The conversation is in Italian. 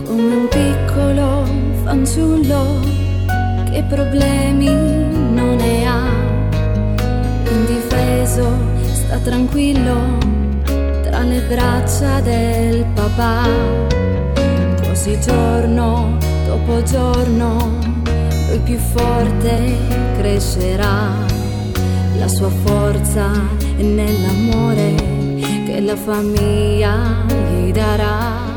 come un piccolo fanciullo che problemi non ne ha, indifeso sta tranquillo tra le braccia del papà. Così giorno dopo giorno lui più forte crescerà, la sua forza è nell'amore che la famiglia gli darà.